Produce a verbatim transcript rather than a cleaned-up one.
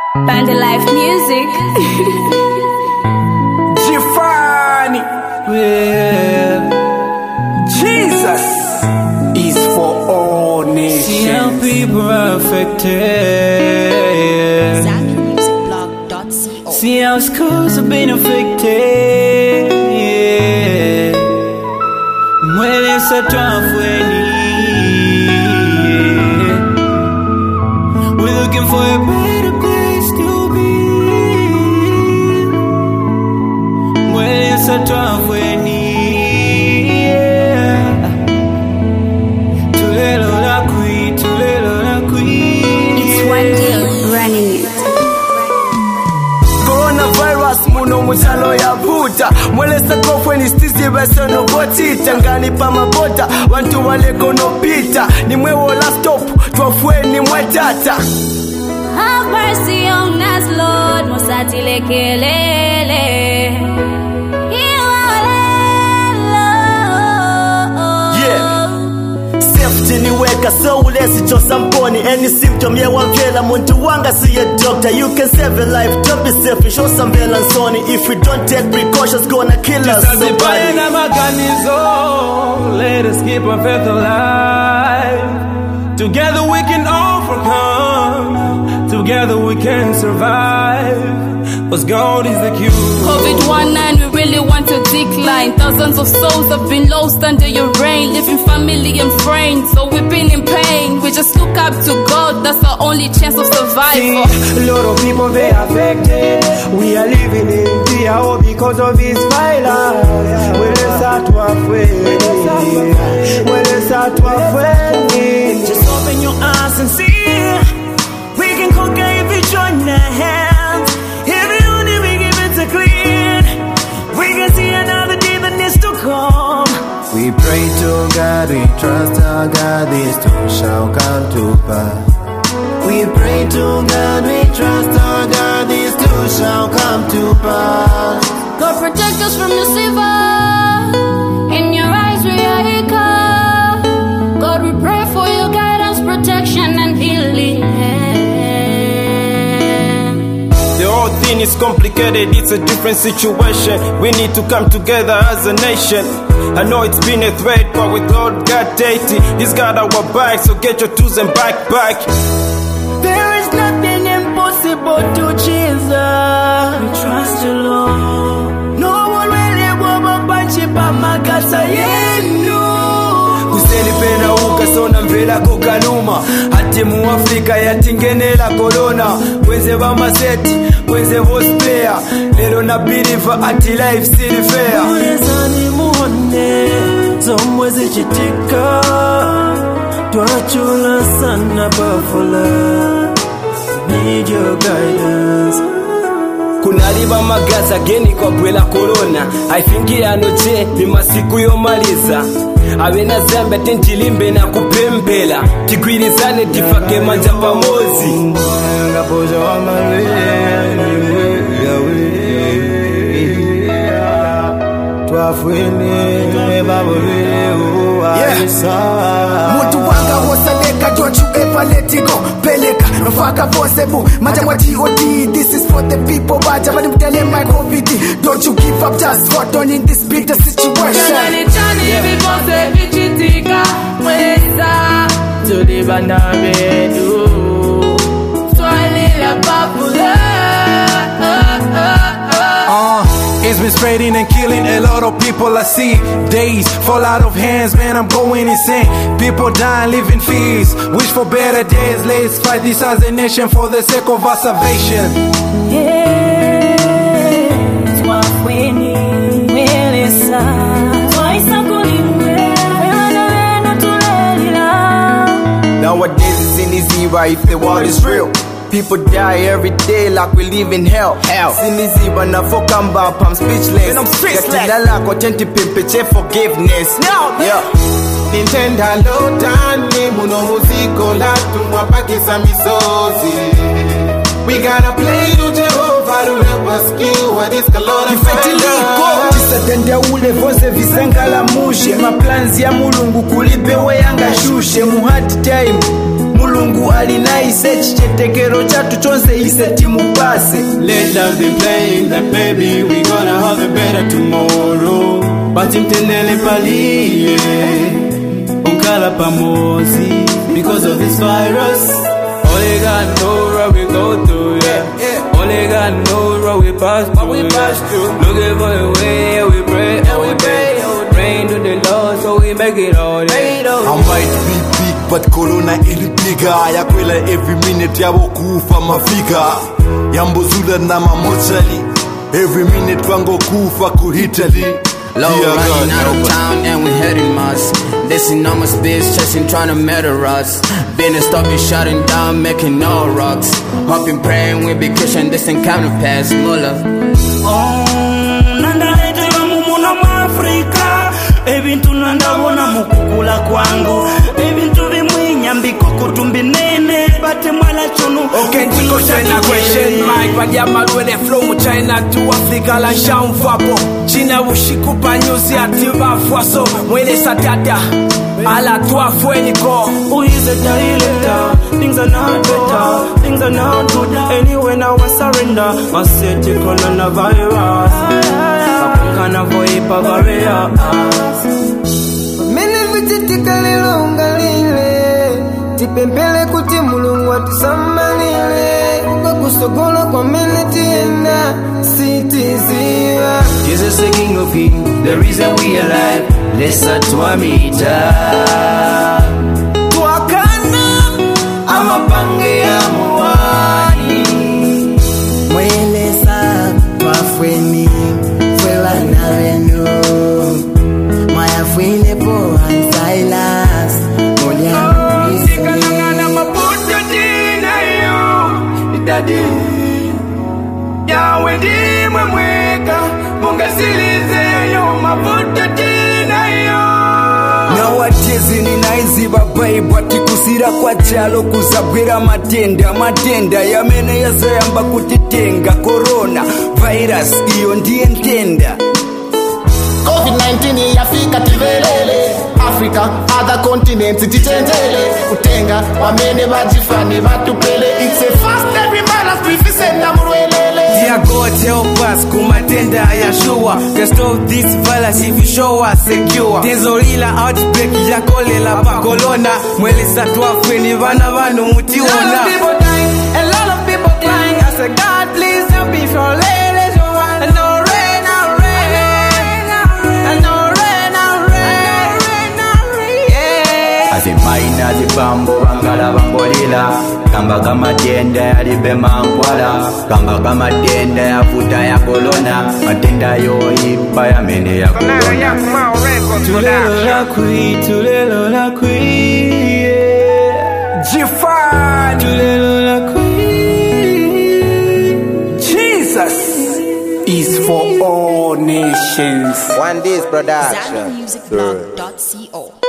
Band Life Music. Giovanni, yeah. Jesus is for all nations. See how people are affected. Zambia Music Blog dot co. See how schools have been affected. Yeah. Muele sa twafweni. We're looking for a better place to be. Muele sa twafweni. Yeah. Tulelo la kui, tulelo la kui. It's one day running it. Coronavirus muno muchalo ya buta. Mwelesa kofweni stizi beso no botita. Ngani pa mabota wantu wale kono pita. Ni mwewo la stop twafweni mwetata. Have mercy on us, Lord. Musatile kelele. Niweka so lesi chosa mponi. Any symptom ya wamvela muntu wanga siya doctor. You can save your life, don't be selfish. Show some balansoni. If we don't take precautions, gonna kill us. Somebody. Let us keep our faith alive. Together we can overcome. Together we can survive. Cause God is the cure. COVID nineteen, we really want to decline. Thousands of souls have been lost under your reign. Living family and friends, so we've been in pain. We just look up to God, that's our only chance of survival. See, a lot of people they affected. We are living in fear all because of this violence. Well, let's start to afraid. Well, let's start to afraid. Just open your eyes and see. We can conquer if we join our hands. Clean. We can see another day that needs to come. We pray to God, we trust our God, this too shall come to pass. We pray to God, we trust our God, this too shall come to pass. God protect us from the silver. In your eyes we are eager. God, we pray for your guidance, protection and healing. The whole thing is complicated, it's a different situation. We need to come together as a nation. I know it's been a threat, but with Lord God dating, He's got our back, so get your tools and back back. There is nothing impossible to Jesus. We trust you, Lord. No one will ever punch it by my casa yenu. Kuseli pena uka sona mvela kokaluma. Hati mu Afrika yatingenela corona. Weze ba maseti, weze boss player. Lelo na believer ati life still fair. Mwezani muone, zomwezi chitika. Twachula sana bafula. Need your guidance. Kunaliba magaza geni kwa bwela corona. Haifingia anoche ni masiku yomaliza. Awena zambe tenjilimbe na kupembela. Tigwirizane tifake manja pamozi. Ngapoja wa mawe. Twafwene babole uaisa. Mutu wanga wosaleka, don't you ever let it go. Peleka, nofaka possible. Maja wa G O D, this is for the people. Baja wani mtele my COVID. Don't you give up, just hold on in this bitter situation. Chani chani bipose bichitika. Mweza tuliba na bedu. Swahili la papula. Uh, it's been spreading and killing a lot of people. I see days fall out of hands, man, I'm going insane. People dying, living fears, wish for better days. Let's fight this as a nation for the sake of our salvation. Yeah, twafweni welesa. Twaisa kulimwe, welena tulelila. Nowadays it's in Ziba if the world is real. People die every day like we live in hell. Hell. Siniziba na fokamba, I'm speechless. And I'm speechless. Katilala kwa tenti pimpeche forgiveness. No, man. Yeah. Nintenda lotani muno muziko latu mwapakisa misozi. We gotta play to Jehovah to help us kill what is kalona fire. Tisadende ule voze visengala mushe. Maplanzi ya mulungu kulipewe yanga shushe. Muhard time mulungu alina ise chichetekero chatu chonse ise timupase. Let love be playing that baby we gonna have a better tomorrow. Batimtendele paliye ukala pamozi because of this virus. Only God knows what we go through, yeah. yeah. Only God knows what we pass through. What we pass through. Yeah. Looking for a way, yeah, we pray, and we pray. Praying to the Lord so we make it all. Yeah. I might be big, but corona ili bigger. Yakwela every minute yabo kufa mafika. Yambozula na mamochali. Every minute wango kufa kuhitali. Low running out of town and we heading mass. This enormous bitch chasing trying to murder us. Been stop be shutting down, making no rocks. Hoping praying we be cushion this encounter past Muller. Oh, nanda lete wa mumuna Afrika. Ebintu nanda wona mukukula kwangu. Ebintu bimwinya mbikuku tumbinene. Bate mwala chunu. Okay, tiko China question mic. Wadiama luwe flow mu China to Africa la sham vapo. China wushiku pa nyuzi ativa fwaso. Mwele satata. Ala tua fueniko. Who is a director? Things are not better. Things are not good. Anyway now I surrender. I said take coronavirus. Kapukana voipa varia. Mene vichitika lilo ungalile. Tipempele kuti mulungu atusamalile. Kwa kusogolo kwa mene tienda. Sitiziwa. Jesus the King of Kings, the reason we alive. Lesa tuamita tuakana amapange ya muwani. Mwelesa mafweni fwewa na wenu. Maya fwine po ansailas Molia mwisi Sikanangana maputo jina yo Idadi Yawe dimwe mweka Mungasilize yo maputo jina yo. Nowadays ninaiziba Bible atikusira kwa chalo kuzabwira matenda matenda yamene yazayamba kutitenga corona virus iyo ndiye ntenda. COVID nineteen yafika tivelele Africa, other continents titendele Utenga, wamene bajifani batupele. It's a fast every man as prefisenda murwelele. Dear God help us kumatenda ya sure. Can stop this virus if you show us secure. Tezolila outbreak ya kolela pa corona. Mwele satwa fweni vana vanu mutiona. A lot of people dying, a lot of people crying. I said God please help me for ladies who want. And no rain, no rain, and no rain, no rain, no rain, yeah. Azimaina zibambo bangala bambolila. Kamba kama tenda ya libe mankwala. Kamba kama tenda ya futa ya kolona. Matenda yo ipa ya mene ya kolona. Tulelo la kui, tulelo la kui, yeah. G-Fan Tulelo la kui. Jesus is for all nations. One Day's production. Zambia Music Blog dot co.